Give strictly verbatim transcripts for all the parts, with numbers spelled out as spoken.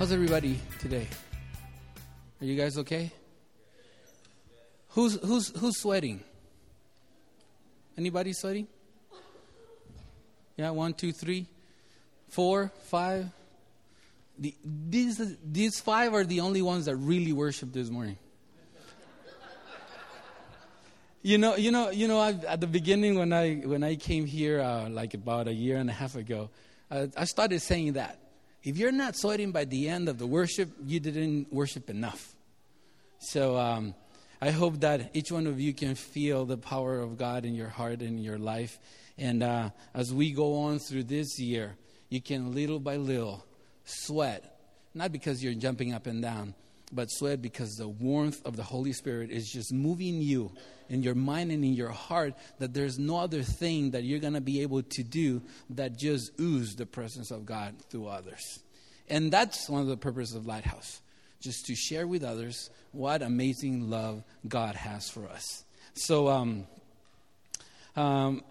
How's everybody today? Are you guys okay? Who's who's who's sweating? Anybody sweating? Yeah, one, two, three, four, five. The, these these five are the only ones that really worship this morning. You know, you know, you know. I, at the beginning, when I when I came here, uh, like about a year and a half ago, uh, I started saying that if you're not sweating by the end of the worship, you didn't worship enough. So um, I hope that each one of you can feel the power of God in your heart and in your life. And uh, as we go on through this year, you can little by little sweat, not because you're jumping up and down, but sweat because the warmth of the Holy Spirit is just moving you in your mind and in your heart, that there's no other thing that you're going to be able to do that just ooze the presence of God through others. And that's one of the purposes of Lighthouse, just to share with others what amazing love God has for us. So, um, um,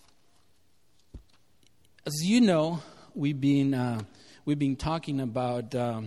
as you know, we've been uh, we've been talking about um,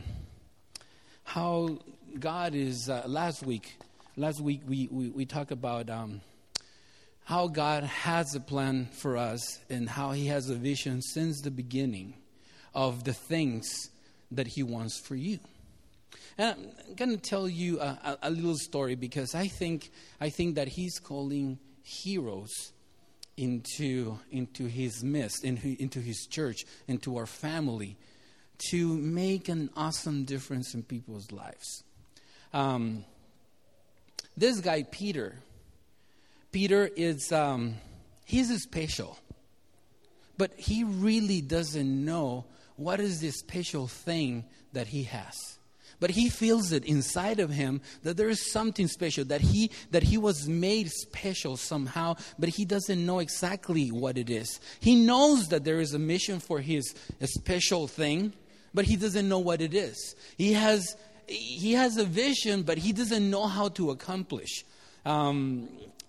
how God is. Uh, last week, last week we we, we talked about um, how God has a plan for us and how He has a vision since the beginning of the things that He wants for you. And I'm going to tell you a, a, a little story because I think I think that He's calling heroes into into His midst, into, into His church, into our family, to make an awesome difference in people's lives. Um, this guy, Peter, Peter is, um, he's special, but he really doesn't know what is this special thing that he has. But he feels it inside of him that there is something special, that he that he was made special somehow, but he doesn't know exactly what it is. He knows that there is a mission for his a special thing, but he doesn't know what it is. He has he has a vision, but he doesn't know how to accomplish. Um,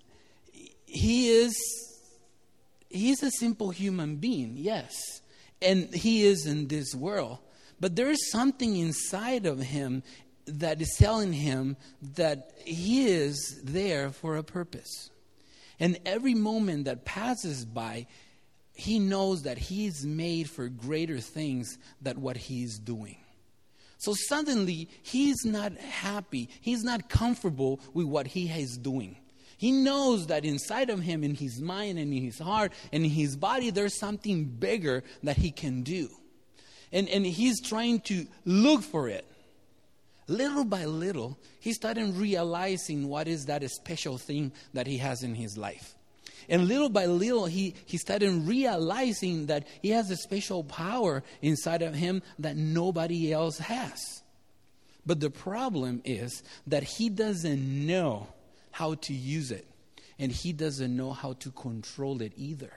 he is he's a simple human being, yes, and he is in this world. But there is something inside of him that is telling him that he is there for a purpose. And every moment that passes by, he knows that he is made for greater things than what he's doing. So suddenly, he's not happy. He's not comfortable with what he is doing. He knows that inside of him, in his mind and in his heart and in his body, there's something bigger that he can do. And, and he's trying to look for it. Little by little, he started realizing what is that special thing that he has in his life. And little by little, he, he started realizing that he has a special power inside of him that nobody else has. But the problem is that he doesn't know how to use it. And he doesn't know how to control it either.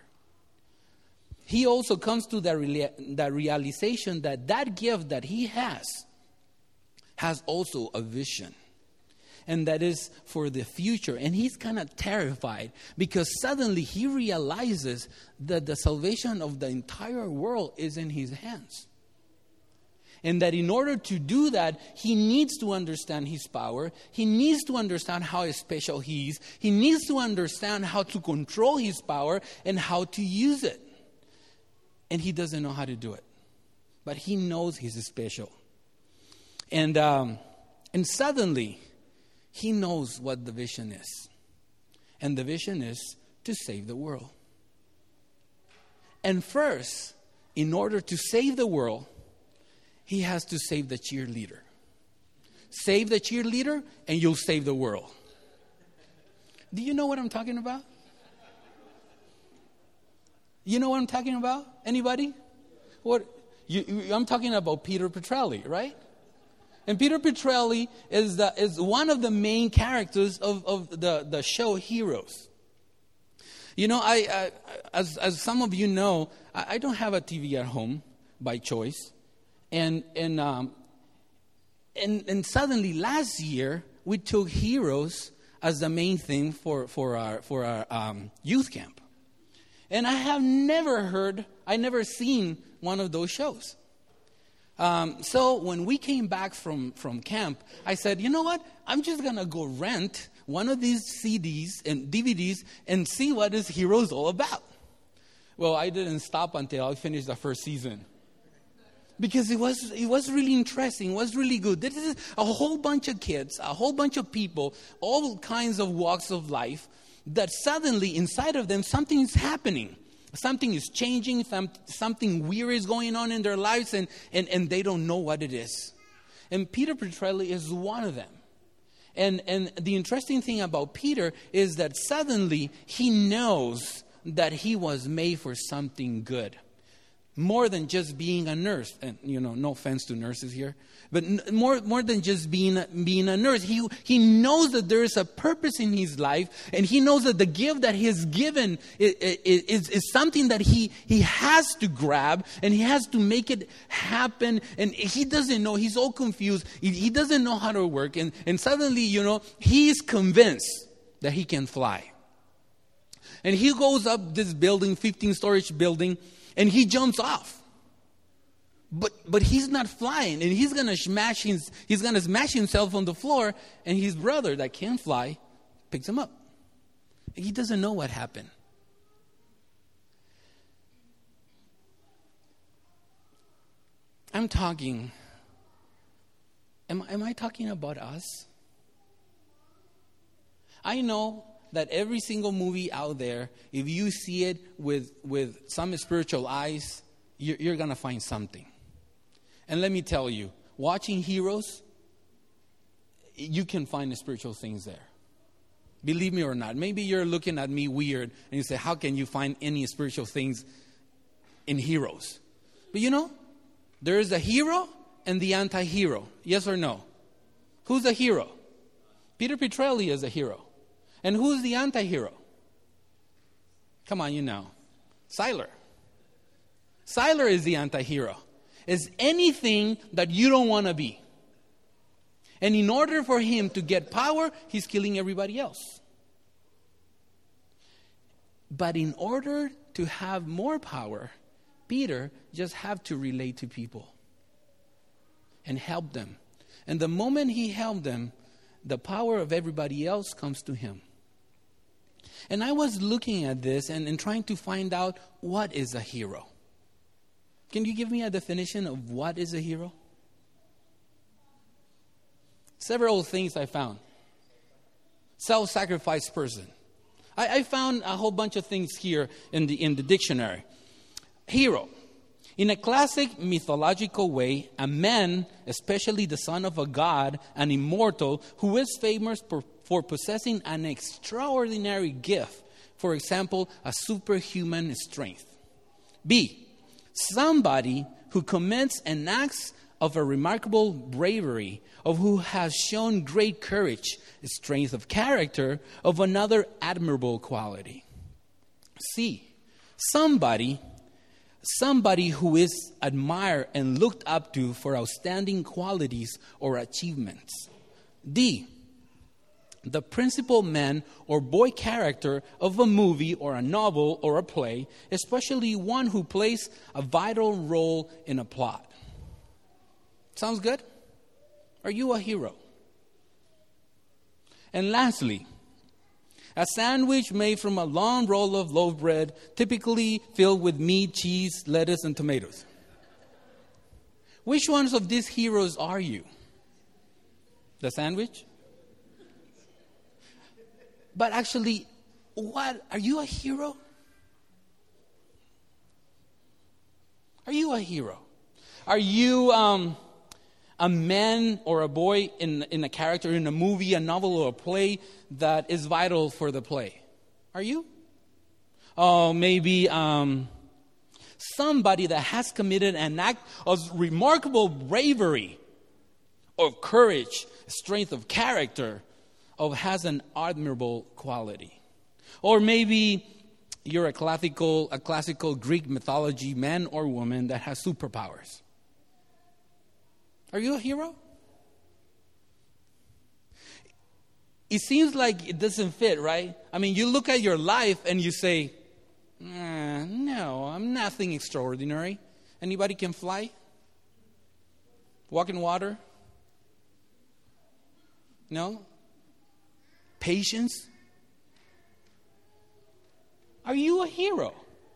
He also comes to the, rea- the realization that that gift that he has has also a vision. And that is for the future. And he's kind of terrified because suddenly he realizes that the salvation of the entire world is in his hands. And that in order to do that, he needs to understand his power. He needs to understand how special he is. He needs to understand how to control his power and how to use it. And he doesn't know how to do it. But he knows he's special. And um, and suddenly, he knows what the vision is. And the vision is to save the world. And first, in order to save the world, he has to save the cheerleader. Save the cheerleader, and you'll save the world. Do you know what I'm talking about? You know what I'm talking about? Anybody? What? You, you, I'm talking about Peter Petrelli, right? And Peter Petrelli is the, is one of the main characters of, of the, the show Heroes. You know, I, I as as some of you know, I, I don't have a T V at home by choice, and and um, and and suddenly last year we took Heroes as the main thing for for our for our um, youth camp. And I have never heard, I never seen one of those shows. Um, so when we came back from, from camp, I said, you know what? I'm just going to go rent one of these C Ds and D V Ds and see what this hero is all about. Well, I didn't stop until I finished the first season. Because it was it was really interesting. It was really good. This is a whole bunch of kids, a whole bunch of people, all kinds of walks of life, that suddenly inside of them something is happening. Something is changing. Some, something weird is going on in their lives, and, and, and they don't know what it is. And Peter Petrelli is one of them. And, and the interesting thing about Peter is that suddenly he knows that he was made for something good. More than just being a nurse. And, you know, no offense to nurses here. But n- more more than just being a, being a nurse. He, he knows that there is a purpose in his life. And he knows that the gift that he is given is, is, is something that he, he has to grab. And he has to make it happen. And he doesn't know. He's all confused. He, he doesn't know how to work. And, and suddenly, you know, he is convinced that he can fly. And he goes up this building, fifteen-story building. And he jumps off. But but he's not flying. And he's gonna smash his he's gonna smash himself on the floor, and his brother that can fly picks him up. And he doesn't know what happened. I'm talking. Am, am I talking about us? I know that every single movie out there, if you see it with, with some spiritual eyes, you're, you're going to find something. And let me tell you, watching heroes, you can find the spiritual things there. Believe me or not. Maybe you're looking at me weird and you say, how can you find any spiritual things in heroes? But you know, there is a hero and the anti-hero. Yes or no? Who's the hero? Peter Petrelli is a hero. And who's the anti-hero? Come on, you know. Siler. Siler is the anti-hero. Is anything that you don't want to be. And in order for him to get power, he's killing everybody else. But in order to have more power, Peter just have to relate to people and help them. And the moment he helped them, the power of everybody else comes to him. And I was looking at this and, and trying to find out what is a hero. Can you give me a definition of what is a hero? Several things I found. Self-sacrifice person. I, I found a whole bunch of things here in the in the dictionary. Hero. In a classic mythological way, a man, especially the son of a god, an immortal, who is famous for, for possessing an extraordinary gift. For example, a superhuman strength. B. Somebody who commits an act of a remarkable bravery, of who has shown great courage, strength of character, of another admirable quality. C. Somebody, somebody who is admired and looked up to for outstanding qualities or achievements. D. The principal man or boy character of a movie or a novel or a play, especially one who plays a vital role in a plot. Sounds good? Are you a hero? And lastly, a sandwich made from a long roll of loaf bread, typically filled with meat, cheese, lettuce, and tomatoes. Which ones of these heroes are you? The sandwich? But actually, what? Are you a hero? Are you a hero? Are you um, a man or a boy in, in a character in a movie, a novel, or a play that is vital for the play? Are you? Oh, maybe um, somebody that has committed an act of remarkable bravery, of courage, strength of character, of has an admirable quality. Or maybe you're a classical, a classical Greek mythology man or woman that has superpowers. Are you a hero? It seems like it doesn't fit, right? I mean, you look at your life and you say, eh, no, I'm nothing extraordinary. Anybody can fly? Walk in water? No? Patience? Are you a hero?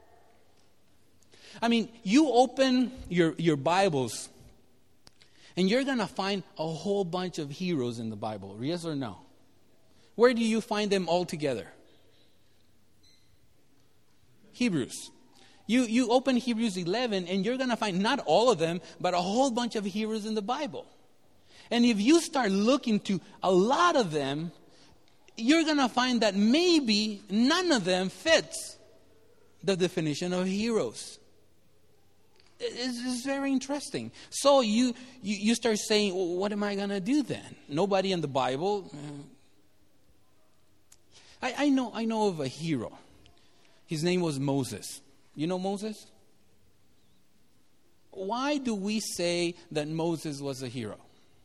I mean, you open your, your Bibles and you're going to find a whole bunch of heroes in the Bible. Yes or no? Where do you find them all together? Hebrews. You, you open Hebrews eleven and you're going to find not all of them, but a whole bunch of heroes in the Bible. And if you start looking to a lot of them, you're going to find that maybe none of them fits the definition of heroes. It's, it's very interesting. So you, you, you start saying, well, what am I going to do then? Nobody in the Bible. I, I know I know of a hero. His name was Moses. You know Moses? Why do we say that Moses was a hero?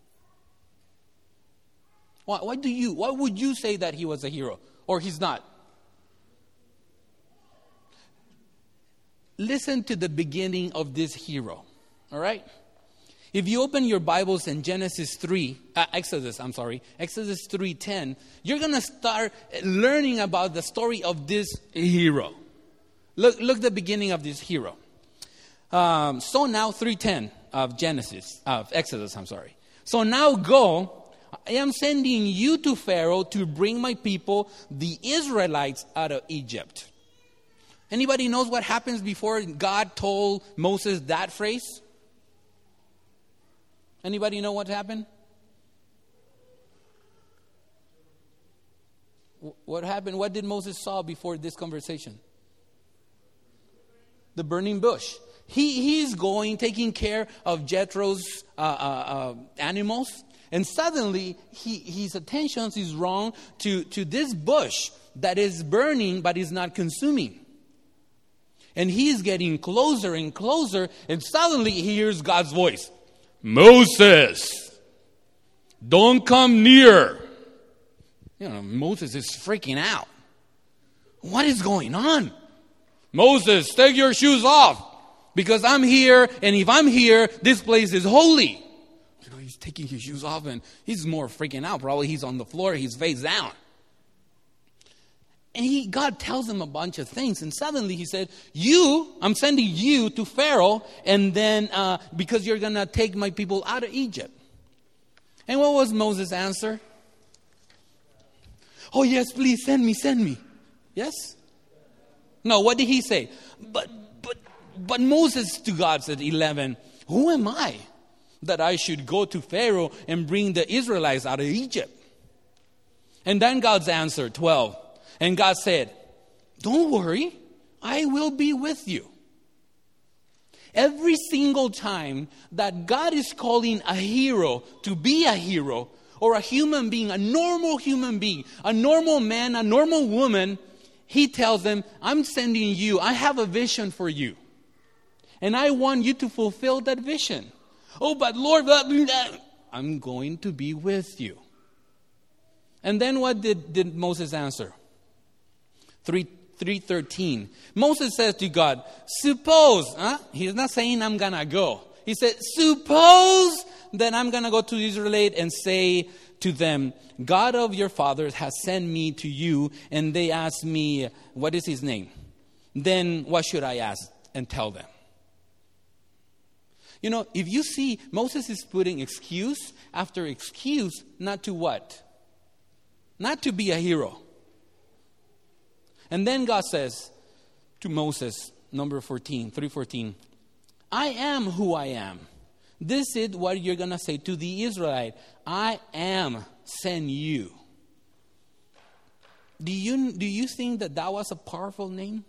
Why, why do you? Why would you say that he was a hero or he's not? Listen to the beginning of this hero. All right? If you open your Bibles in Genesis three, uh, Exodus, I'm sorry, Exodus three ten, you're going to start learning about the story of this hero. Look, look the beginning of this hero. Um, so now three ten of Genesis, of Exodus, I'm sorry. So now go, I am sending you to Pharaoh to bring my people, the Israelites, out of Egypt. Anybody knows what happens before God told Moses that phrase? Anybody know what happened? What happened? What did Moses saw before this conversation? The burning bush. He he's going, taking care of Jethro's uh, uh, uh, animals, and suddenly he, his attention is drawn to, to this bush that is burning but is not consuming. And he is getting closer and closer, and suddenly he hears God's voice. Moses, don't come near. You know, Moses is freaking out. What is going on? Moses, take your shoes off, because I'm here, and if I'm here, this place is holy. You know, he's taking his shoes off, and he's more freaking out. Probably he's on the floor, he's face down. And he, God tells him a bunch of things. And suddenly he said, you, I'm sending you to Pharaoh. And then, uh, because you're going to take my people out of Egypt. And what was Moses' answer? Oh, yes, please send me, send me. Yes? No, what did he say? But, but, but Moses to God said, eleven, who am I that I should go to Pharaoh and bring the Israelites out of Egypt? And then God's answer, twelve. And God said, don't worry, I will be with you. Every single time that God is calling a hero to be a hero, or a human being, a normal human being, a normal man, a normal woman, he tells them, I'm sending you, I have a vision for you. And I want you to fulfill that vision. Oh, but Lord, blah, blah, blah. I'm going to be with you. And then what did, did Moses answer? three thirteen. Moses says to God, suppose, huh? He's not saying I'm going to go. He said, suppose that I'm going to go to the Israelite and say to them, God of your fathers has sent me to you, and they ask me, what is his name? Then what should I ask and tell them? You know, if you see, Moses is putting excuse after excuse, not to what? Not to be a hero. And then God says to Moses, number fourteen, three fourteen, I am who I am. This is what you're going to say to the Israelite. I am send you. Do you, do you think that that was a powerful name?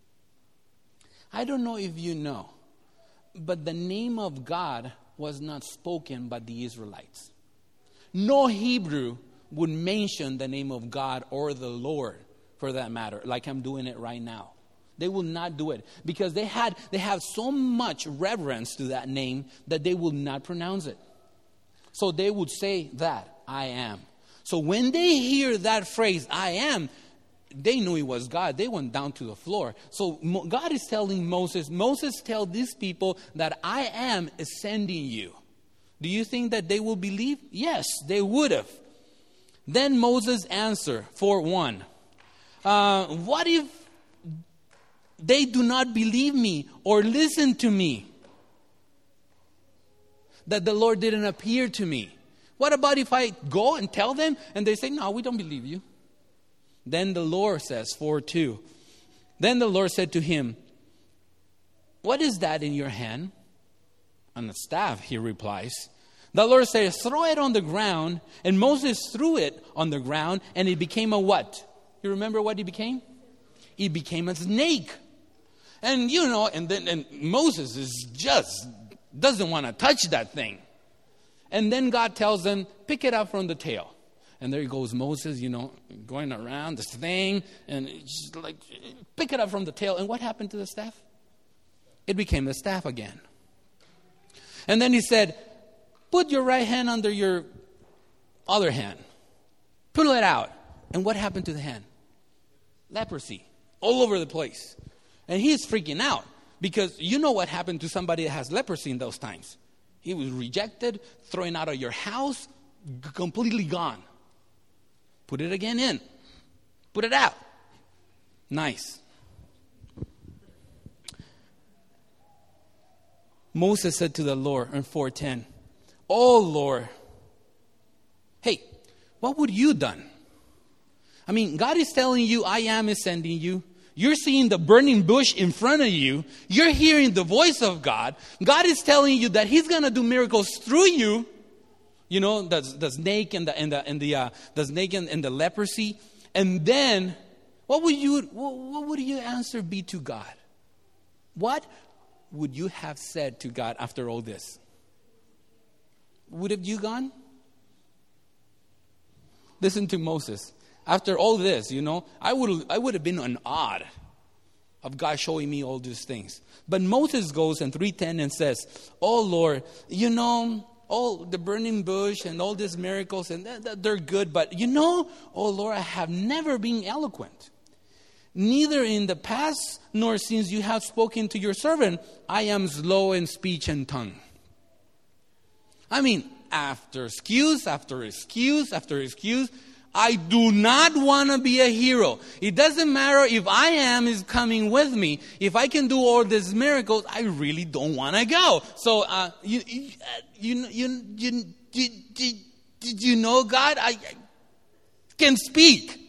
I don't know if you know, but the name of God was not spoken by the Israelites. No Hebrew would mention the name of God or the Lord, for that matter, like I'm doing it right now. They will not do it because they had they have so much reverence to that name that they will not pronounce it. So they would say that, I am. So when they hear that phrase, I am, they knew it was God. They went down to the floor. So God is telling Moses, Moses, tell these people that I am is sending you. Do you think that they will believe? Yes, they would have. Then Moses answered, four one. Uh, what if they do not believe me or listen to me? That the Lord didn't appear to me. What about if I go and tell them and they say, no, we don't believe you? Then the Lord says, four two. Then the Lord said to him, what is that in your hand? On the staff, he replies. The Lord says, throw it on the ground. And Moses threw it on the ground, and it became a what? You remember what it became? It became a snake. And you know, and then and Moses is just doesn't want to touch that thing. And then God tells them, pick it up from the tail. And there goes Moses, you know, going around this thing, and just like, pick it up from the tail. And what happened to the staff? It became the staff again. And then he said, put your right hand under your other hand. Pull it out. And what happened to the hand? Leprosy. All over the place. And he's freaking out. Because you know what happened to somebody that has leprosy in those times. He was rejected, thrown out of your house, g- completely gone. Put it again in. Put it out. Nice. Moses said to the Lord in four ten, oh Lord, hey, what would you done? I mean, God is telling you, I am is sending you. You're seeing the burning bush in front of you. You're hearing the voice of God. God is telling you that He's going to do miracles through you. You know, the, the snake and the and the and the uh, the snake and, and the leprosy. And then, what would you what, what would your answer be to God? What would you have said to God after all this? Would have you gone? Listen to Moses. After all this, you know, I would I would have been in awe of God showing me all these things. But Moses goes in three ten and says, oh Lord, you know, all the burning bush and all these miracles, and they're good. But you know, oh Lord, I have never been eloquent. Neither in the past nor since you have spoken to your servant, I am slow in speech and tongue. I mean, after excuse, after excuse, after excuse, I do not want to be a hero. It doesn't matter if I am is coming with me. If I can do all these miracles, I really don't want to go. So, uh, you, you, you, you, you, you, you, did you know God? I, I can speak.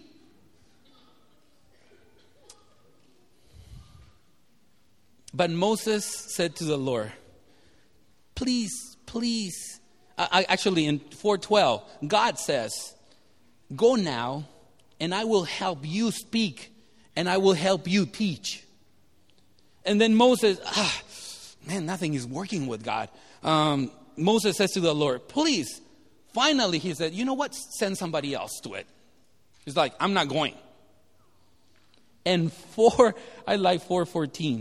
But Moses said to the Lord, please, please. I, actually, in four twelve, God says, go now, and I will help you speak, and I will help you teach. And then Moses, ah, man, nothing is working with God. Um, Moses says to the Lord, please. Finally, he said, you know what? Send somebody else to it. He's like, I'm not going. And four, I like four fourteen.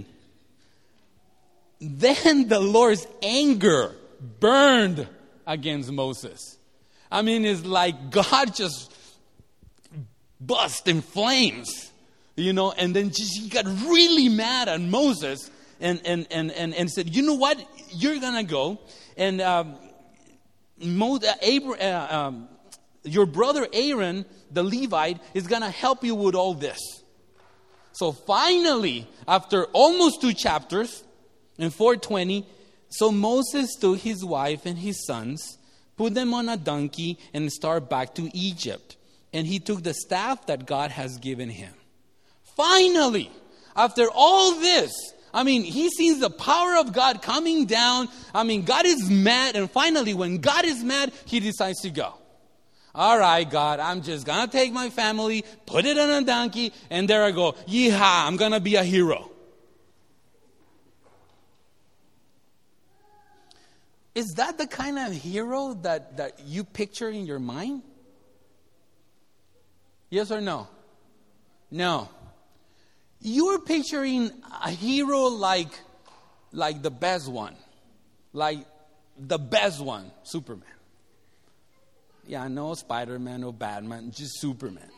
Then the Lord's anger burned against Moses. I mean, it's like God just burst in flames, you know, and then just he got really mad at Moses and and and and, and said, you know what, you're gonna go and um, Mo, uh, Abra, uh, um, your brother Aaron, the Levite, is gonna help you with all this. So finally, after almost two chapters, in four twenty, so Moses took his wife and his sons, put them on a donkey, and started back to Egypt. And he took the staff that God has given him. Finally, after all this, I mean, he sees the power of God coming down. I mean, God is mad. And finally, when God is mad, he decides to go. All right, God, I'm just going to take my family, put it on a donkey, and there I go. Yeehaw, I'm going to be a hero. Is that the kind of hero that, that you picture in your mind? Yes or no? No. You're picturing a hero like, like the best one. Like the best one, Superman. Yeah, no Spider-Man or Batman, just Superman.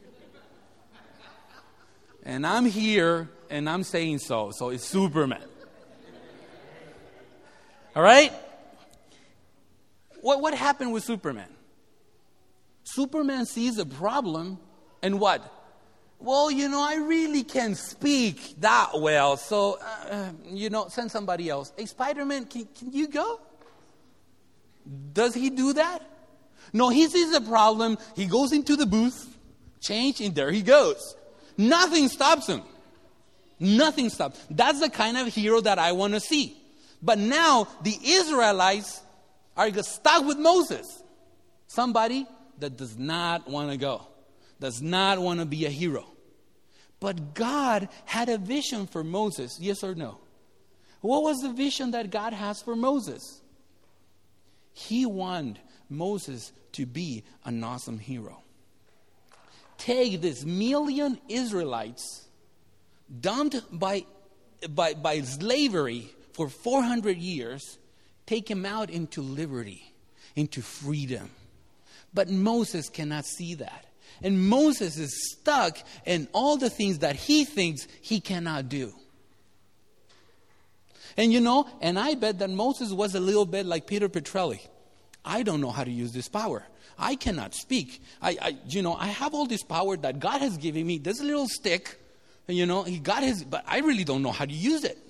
And I'm here and I'm saying so, so it's Superman. All right? what, what happened with Superman? Superman sees a problem and what? Well, you know, I really can't speak that well, so, uh, you know, send somebody else. Hey, Spider-Man, can, can you go? Does he do that? No, he sees a problem, he goes into the booth, change, and there he goes. Nothing stops him. Nothing stops. That's the kind of hero that I want to see. But now, the Israelites are stuck with Moses. Somebody that does not want to go. Does not want to be a hero. But God had a vision for Moses, yes or no? What was the vision that God has for Moses? He wanted Moses to be an awesome hero. Take this million Israelites dumped by, by, by slavery for four hundred years, take them out into liberty, into freedom. But Moses cannot see that. And Moses is stuck in all the things that he thinks he cannot do. And you know, and I bet that Moses was a little bit like Peter Petrelli. I don't know how to use this power. I cannot speak. I, I, you know, I have all this power that God has given me. This little stick, you know, he got his, but I really don't know how to use it.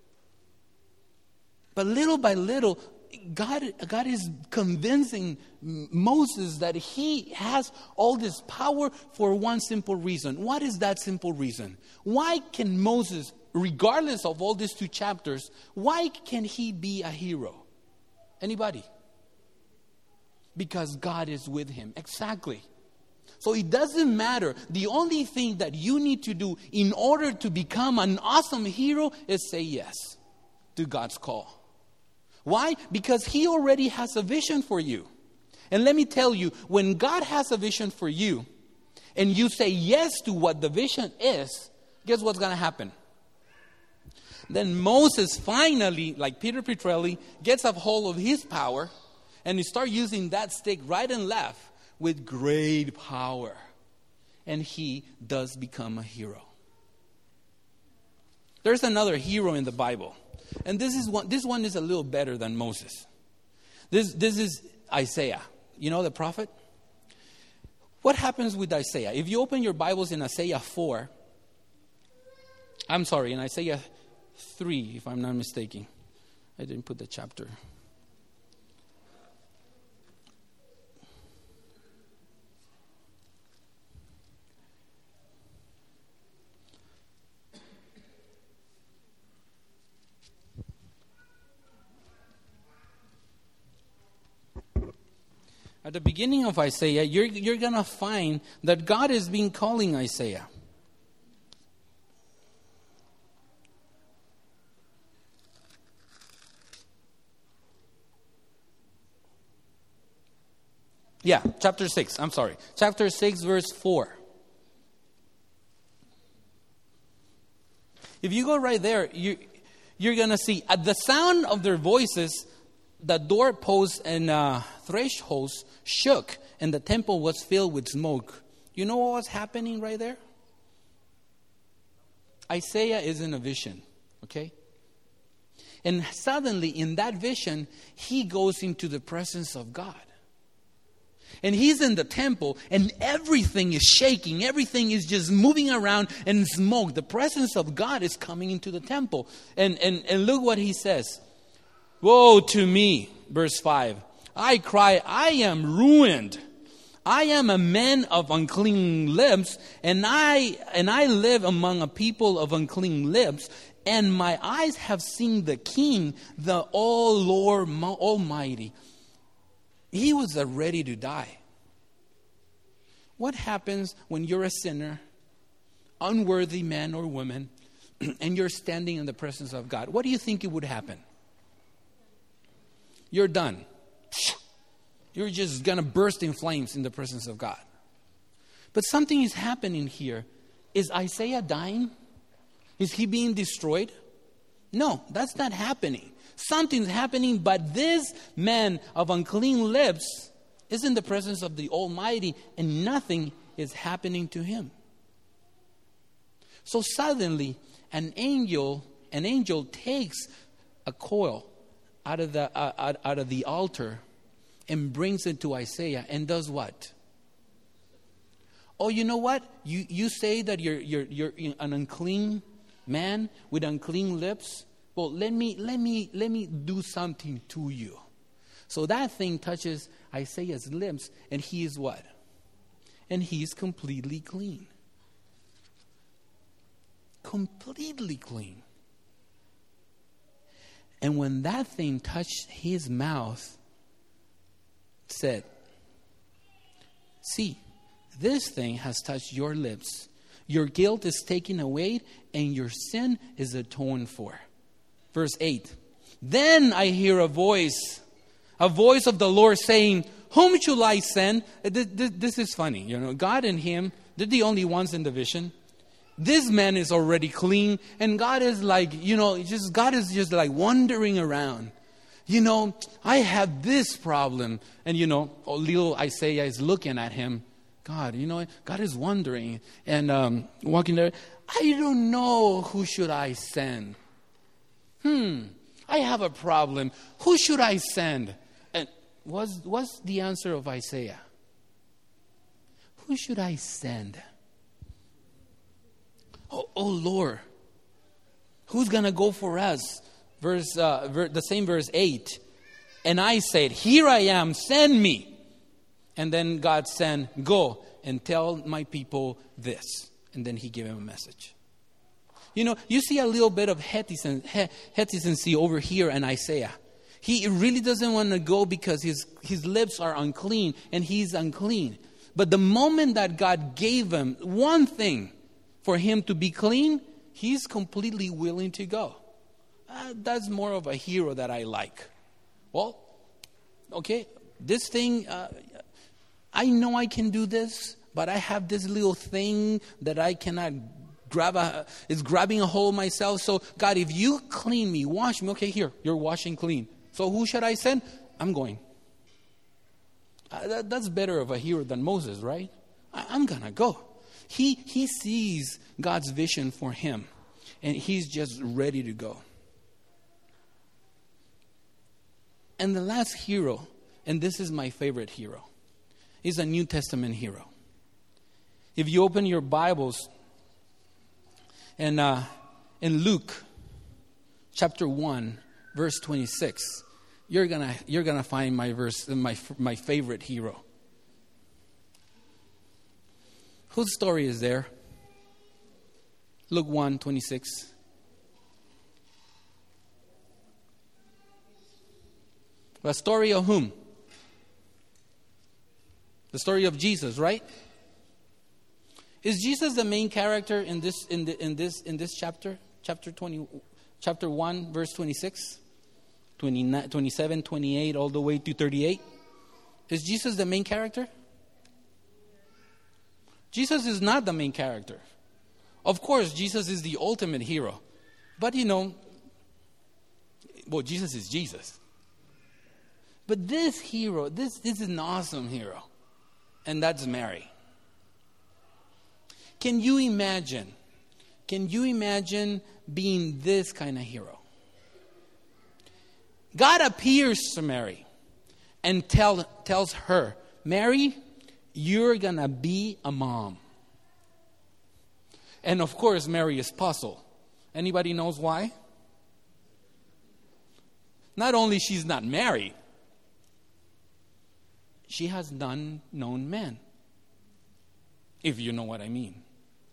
But little by little, God, God is convincing Moses that he has all this power for one simple reason. What is that simple reason? Why can Moses, regardless of all these two chapters, why can he be a hero? Anybody? Because God is with him. Exactly. So it doesn't matter. The only thing that you need to do in order to become an awesome hero is say yes to God's call. Why? Because he already has a vision for you. And let me tell you, when God has a vision for you, and you say yes to what the vision is, guess what's going to happen? Then Moses finally, like Peter Petrelli, gets a hold of his power, and he starts using that stick right and left with great power. And he does become a hero. There's another hero in the Bible. And this is one, this one is a little better than Moses. This, this is Isaiah. You know the prophet? What happens with Isaiah? If you open your Bibles in Isaiah four, I'm sorry, in Isaiah three, if I'm not mistaken. I didn't put the chapter. At the beginning of Isaiah, you're, you're going to find that God has been calling Isaiah. Yeah, chapter six, I'm sorry. Chapter six, verse four. If you go right there, you, you're going to see, at the sound of their voices, the doorposts and uh, thresholds shook, and the temple was filled with smoke. You know what was happening right there? Isaiah is in a vision, okay? And suddenly, in that vision, he goes into the presence of God. And he's in the temple, and everything is shaking. Everything is just moving around and smoke. The presence of God is coming into the temple. And, and, and look what he says. Woe to me, verse five. I cry, I am ruined. I am a man of unclean lips, and I and I live among a people of unclean lips, and my eyes have seen the King, the all Lord Almighty. He was ready to die. What happens when you're a sinner, unworthy man or woman, and you're standing in the presence of God? What do you think it would happen? You're done. You're just going to burst in flames in the presence of God. But something is happening here. Is Isaiah dying? Is he being destroyed? No, that's not happening. Something's happening, but this man of unclean lips is in the presence of the Almighty, and nothing is happening to him. So suddenly, an angel, an angel takes a coil out of the uh, out, out of the altar, and brings it to Isaiah and does what? Oh, you know what? You you say that you're you're you're an unclean man with unclean lips. Well, let me let me let me do something to you. So that thing touches Isaiah's lips, and he is what? And he's completely clean. Completely clean. And when that thing touched his mouth, it said, see, this thing has touched your lips. Your guilt is taken away, and your sin is atoned for. Verse eight. Then I hear a voice, a voice of the Lord saying, whom shall I send? This is funny. You know, God and him, they're the only ones in the vision. This man is already clean, and God is like, you know, just God is just like wandering around. You know, I have this problem. And, you know, little Isaiah is looking at him. God, you know, God is wondering and um, walking there. I don't know who should I send. Hmm, I have a problem. Who should I send? And what's, what's the answer of Isaiah? Who should I send? Oh, oh Lord, who's going to go for us? Verse, uh, ver- the same verse eight. And I said, here I am, send me. And then God said, go and tell my people this. And then he gave him a message. You know, you see a little bit of hesitancy over here in Isaiah. He really doesn't want to go because his, his lips are unclean and he's unclean. But the moment that God gave him one thing for him to be clean, he's completely willing to go. Uh, that's more of a hero that I like. Well, okay, this thing... Uh, I know I can do this, but I have this little thing that I cannot grab a, it's grabbing a hold myself. So God, if you clean me, wash me, okay, here, you're washing clean. So who should I send? I'm going. Uh, that, that's better of a hero than Moses, right? I, I'm going to go. He, he sees God's vision for him, and he's just ready to go. And the last hero, and this is my favorite hero, is a New Testament hero. If you open your Bibles and uh, in Luke chapter one, verse twenty-six, you're gonna you're gonna find my verse, my my favorite hero. Whose story is there? Luke one twenty-six. The story of whom? The story of Jesus, right? Is Jesus the main character in this in the in this in this chapter? Chapter twenty chapter one, verse twenty-six, twenty-nine, twenty-seven, twenty-eight, all the way to thirty-eight. Is Jesus the main character? Jesus is not the main character. Of course, Jesus is the ultimate hero. But you know, well, Jesus is Jesus. But this hero, this, this is an awesome hero. And that's Mary. Can you imagine? Can you imagine being this kind of hero? God appears to Mary and tell, tells her, Mary, you're going to be a mom. And of course, Mary is puzzled. Anybody knows why? Not only she's not married, she has none known man. If you know what I mean.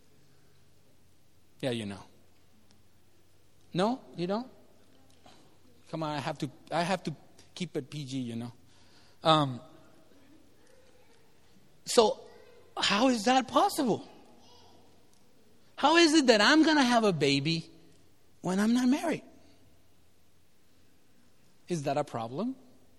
Yeah, you know. No, you don't? Come on, I have to I have to keep it P G, you know. Um, so how is that possible? How is it that I'm going to have a baby when I'm not married? Is that a problem?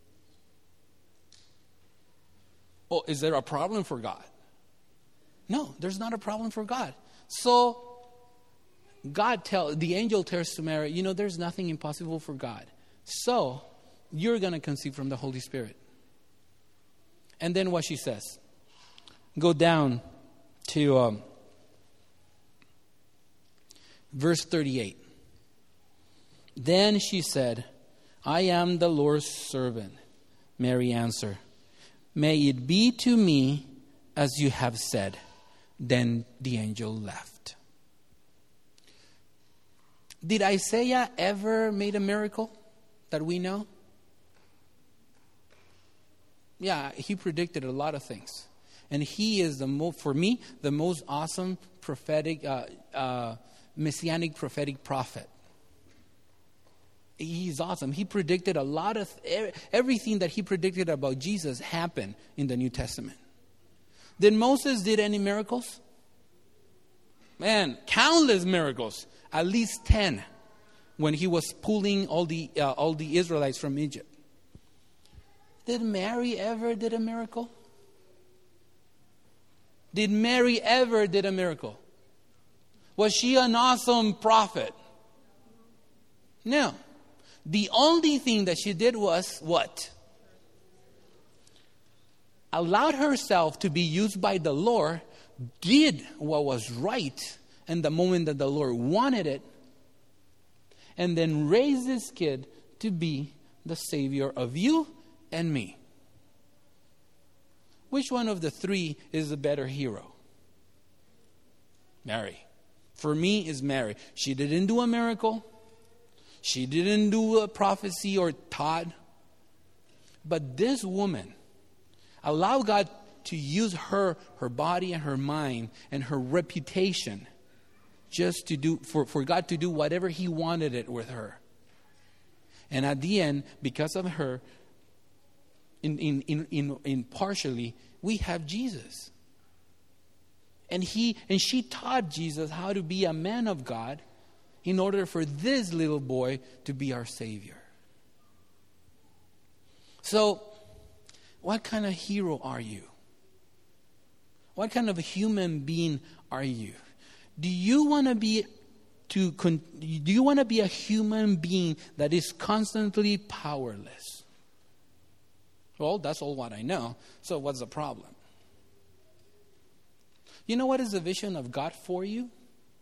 Oh, is there a problem for God? No, there's not a problem for God. So God tell the angel tells to Mary, you know, there's nothing impossible for God. So you're going to conceive from the Holy Spirit. And then what she says. Go down to um, verse thirty-eight. Then she said, I am the Lord's servant. Mary answered, "May it be to me as you have said." Then the angel left. Did Isaiah ever make a miracle that we know? Yeah, he predicted a lot of things. And he is, the mo- for me, the most awesome prophetic, uh, uh, messianic prophetic prophet. He's awesome. He predicted a lot of, everything that he predicted about Jesus happened in the New Testament. Did Moses did any miracles? Man, countless miracles. At least ten when he was pulling all the uh, all the Israelites from Egypt. Did Mary ever did a miracle? Did Mary ever did a miracle? Was she an awesome prophet? No. The only thing that she did was what? Allowed herself to be used by the Lord, did what was right in the moment that the Lord wanted it, and then raised this kid to be the Savior of you and me. Which one of the three is the better hero? Mary. For me, is Mary. She didn't do a miracle. She didn't do a prophecy or taught. But this woman allowed God to use her, her body and her mind and her reputation just to do, for, for God to do whatever He wanted it with her. And at the end, because of her, in, in, in, in, in partially, we have Jesus. And he and she taught Jesus how to be a man of God in order for this little boy to be our Savior. So, what kind of hero are you? What kind of a human being are you? Do you want to be to con- do you want to be a human being that is constantly powerless? Well, that's all what I know. So what's the problem? You know what is the vision of God for you?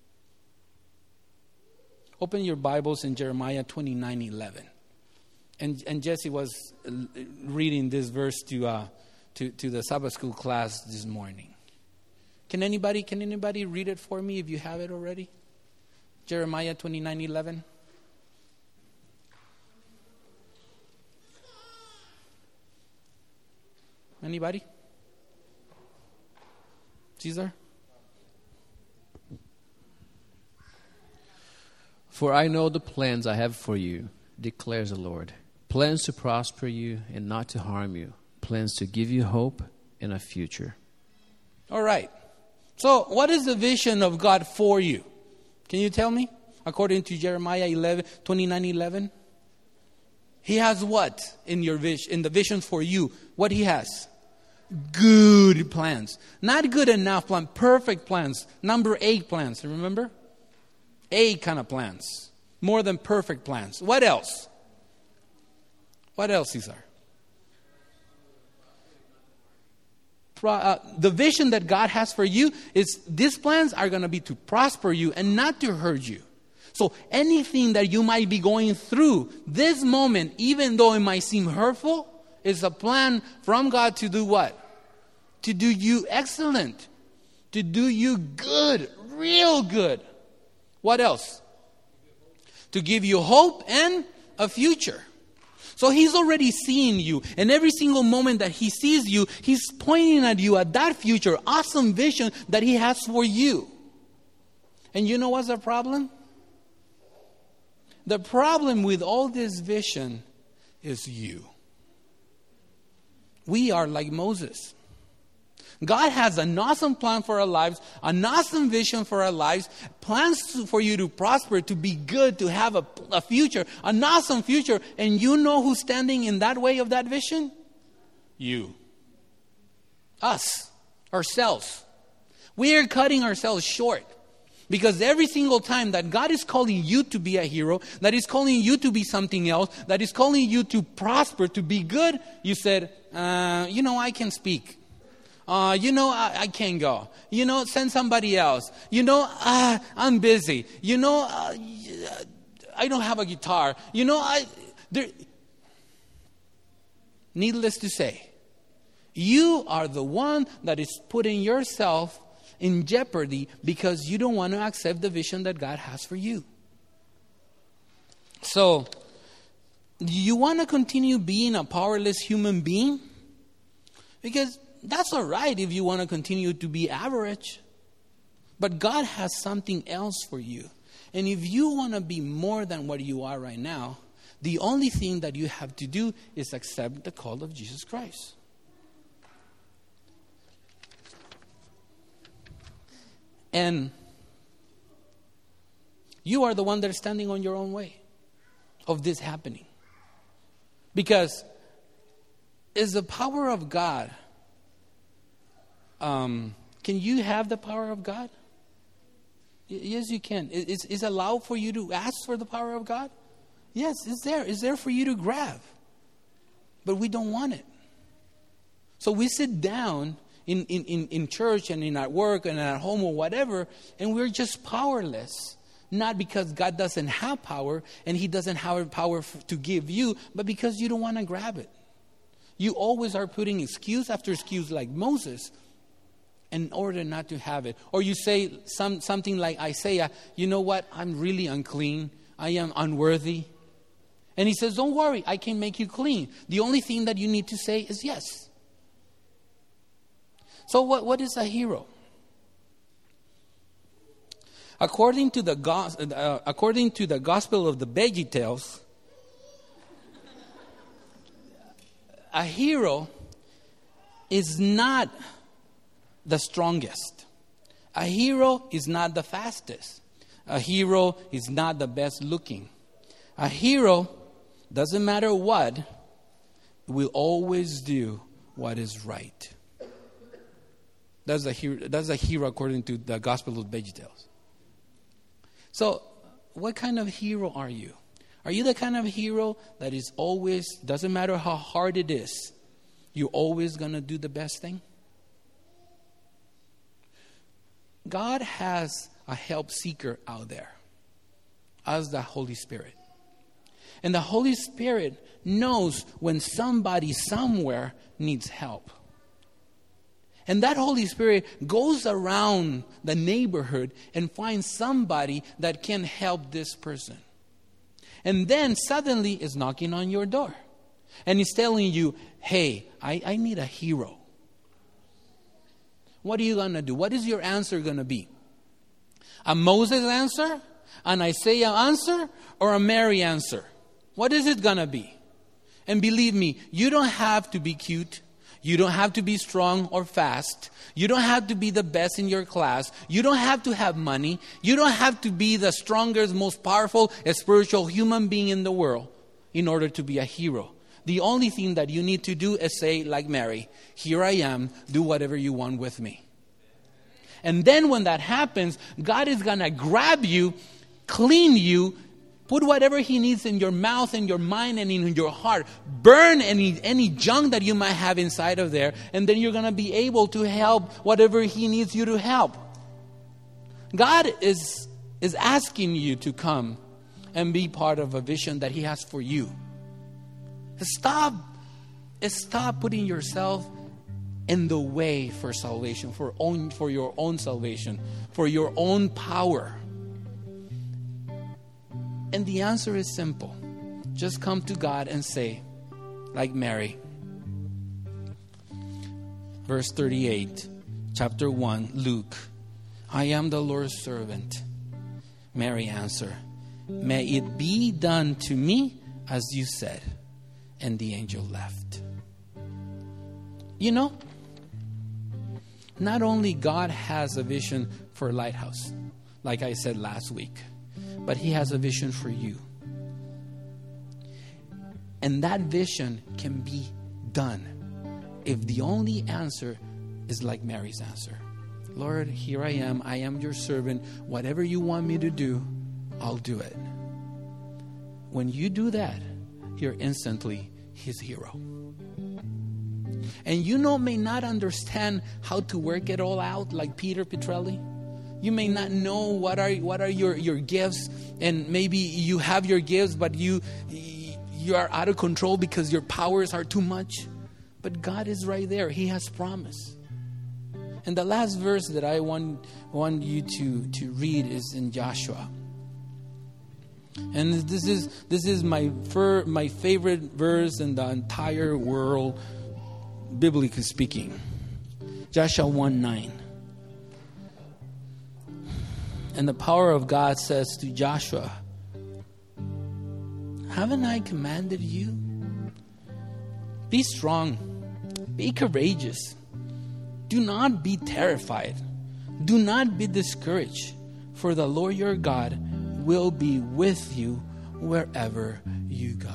Open your Bibles in Jeremiah twenty-nine eleven. And and Jesse was reading this verse to uh, to to the Sabbath school class this morning. Can anybody can anybody read it for me if you have it already? Jeremiah twenty-nine eleven. Anybody? Caesar? For I know the plans I have for you, declares the Lord. Plans to prosper you and not to harm you. Plans to give you hope and a future. All right. So what is the vision of God for you? Can you tell me? According to Jeremiah eleven, twenty-nine eleven. He has what in your vision, in the vision for you? What He has? Good plans. Not good enough plans, perfect plans. Number eight plans, remember? A kind of plans. More than perfect plans. What else? What else, Cesar? Pro, uh, the vision that God has for you is these plans are going to be to prosper you and not to hurt you. So anything that you might be going through this moment, even though it might seem hurtful, is a plan from God to do what? To do you excellent. To do you good. Real good. What else? To give you hope and a future. So He's already seeing you. And every single moment that He sees you, He's pointing at you at that future, awesome vision that He has for you. And you know what's the problem? The problem with all this vision is you. We are like Moses. God has an awesome plan for our lives, an awesome vision for our lives, plans to, for you to prosper, to be good, to have a, a future, an awesome future. And you know who's standing in that way of that vision? You. Us. Ourselves. We are cutting ourselves short. Because every single time that God is calling you to be a hero, that is calling you to be something else, that is calling you to prosper, to be good, you said, uh, you know, I can speak. Uh, you know, I, I can't go. You know, send somebody else. You know, uh, I'm busy. You know, uh, I don't have a guitar. You know, I... There... needless to say, you are the one that is putting yourself in jeopardy because you don't want to accept the vision that God has for you. So, you want to continue being a powerless human being? Because that's all right if you want to continue to be average. But God has something else for you. And if you want to be more than what you are right now, the only thing that you have to do is accept the call of Jesus Christ. And you are the one that is standing on your own way of this happening. Because is the power of God, um, can you have the power of God? Y- yes, you can. Is is allowed for you to ask for the power of God? Yes, it's there. It's there for you to grab. But we don't want it. So we sit down in, in, in, in church and in our work and at home or whatever, and we're just powerless. Not because God doesn't have power and He doesn't have power f- to give you, but because you don't want to grab it. You always are putting excuse after excuse like Moses in order not to have it. Or you say some something like Isaiah, you know what, I'm really unclean. I am unworthy. And He says, don't worry, I can make you clean. The only thing that you need to say is yes. So what, what is a hero? According to the go- uh, according to the Gospel of the VeggieTales, a hero is not the strongest. A hero is not the fastest. A hero is not the best looking. A hero, doesn't matter what, will always do what is right. That's a hero, that's a hero according to the Gospel of VeggieTales. So, what kind of hero are you? Are you the kind of hero that is always, doesn't matter how hard it is, you're always going to do the best thing? God has a help seeker out there, as the Holy Spirit. And the Holy Spirit knows when somebody somewhere needs help. And that Holy Spirit goes around the neighborhood and finds somebody that can help this person. And then suddenly is knocking on your door. And he's telling you, hey, I, I need a hero. What are you going to do? What is your answer going to be? A Moses answer? An Isaiah answer? Or a Mary answer? What is it going to be? And believe me, you don't have to be cute. You don't have to be strong or fast. You don't have to be the best in your class. You don't have to have money. You don't have to be the strongest, most powerful spiritual human being in the world in order to be a hero. The only thing that you need to do is say, like Mary, here I am, do whatever you want with me. And then when that happens, God is going to grab you, clean you, put whatever He needs in your mouth, in your mind, and in your heart. Burn any, any junk that you might have inside of there. And then you're going to be able to help whatever He needs you to help. God is, is asking you to come and be part of a vision that He has for you. Stop, stop putting yourself in the way for salvation, for own, for your own salvation, for your own power. And the answer is simple. Just come to God and say, like Mary. Verse thirty-eight, chapter one, Luke. I am the Lord's servant. Mary answered, may it be done to me as you said. And the angel left. You know, not only God has a vision for Lighthouse, like I said last week, but He has a vision for you. And that vision can be done if the only answer is like Mary's answer. Lord, here I am. I am your servant. Whatever you want me to do, I'll do it. When you do that, you're instantly His hero. And you know, may not understand how to work it all out like Peter Petrelli. You may not know what are what are your, your gifts, and maybe you have your gifts, but you you are out of control because your powers are too much. But God is right there. He has promised. And the last verse that I want, want you to, to read is in Joshua. And this is this is my fir, my favorite verse in the entire world, biblically speaking. Joshua one nine. And the power of God says to Joshua, haven't I commanded you? Be strong, be courageous. Do not be terrified. Do not be discouraged, for the Lord your God will be with you wherever you go.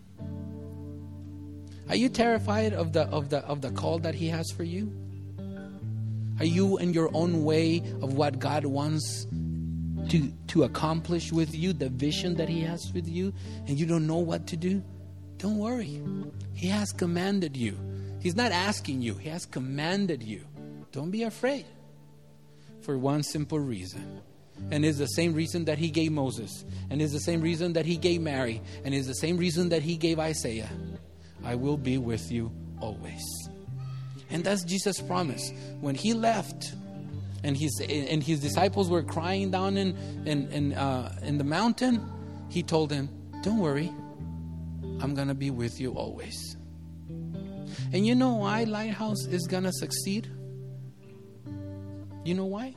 Are you terrified of the of the of the call that He has for you? Are you in your own way of what God wants to to accomplish with you, the vision that He has with you, and you don't know what to do? Don't worry. He has commanded you. He's not asking you. He has commanded you. Don't be afraid. For one simple reason. And it's the same reason that He gave Moses. And it's the same reason that He gave Mary. And it's the same reason that He gave Isaiah. I will be with you always. And that's Jesus' promise. When He left and his and his disciples were crying down in in in, uh, in the mountain, He told them, don't worry, I'm going to be with you always. And you know why Lighthouse is going to succeed? You know why?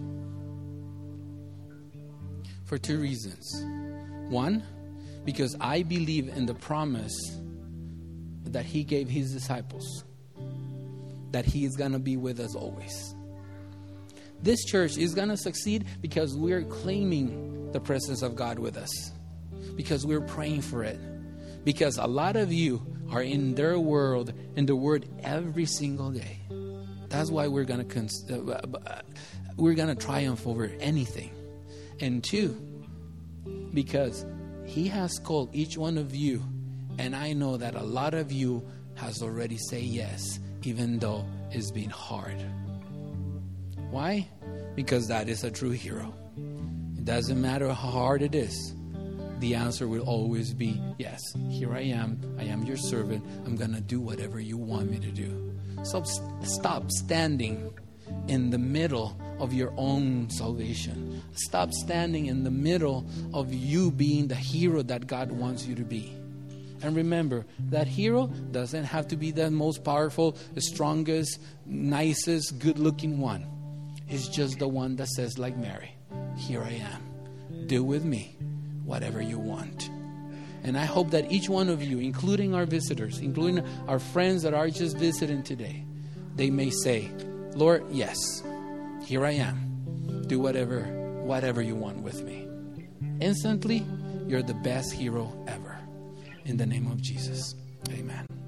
For two reasons. One, because I believe in the promise that He gave His disciples, that He is going to be with us always. This church is going to succeed because we're claiming the presence of God with us, because we're praying for it, because a lot of you are in their world, in the Word every single day. That's why we're going to cons- uh, we're going to triumph over anything. And two, because He has called each one of you, and I know that a lot of you has already said yes, even though it's been hard. Why? Because that is a true hero. It doesn't matter how hard it is. The answer will always be, yes, here I am. I am your servant. I'm going to do whatever you want me to do. So stop standing in the middle of your own salvation. Stop standing in the middle of you being the hero that God wants you to be. And remember, that hero doesn't have to be the most powerful, the strongest, nicest, good-looking one. It's just the one that says, like Mary, here I am. Do with me whatever you want. And I hope that each one of you, including our visitors, including our friends that are just visiting today, they may say, Lord, yes, here I am. Do whatever, whatever you want with me. Instantly, you're the best hero ever. In the name of Jesus. Amen.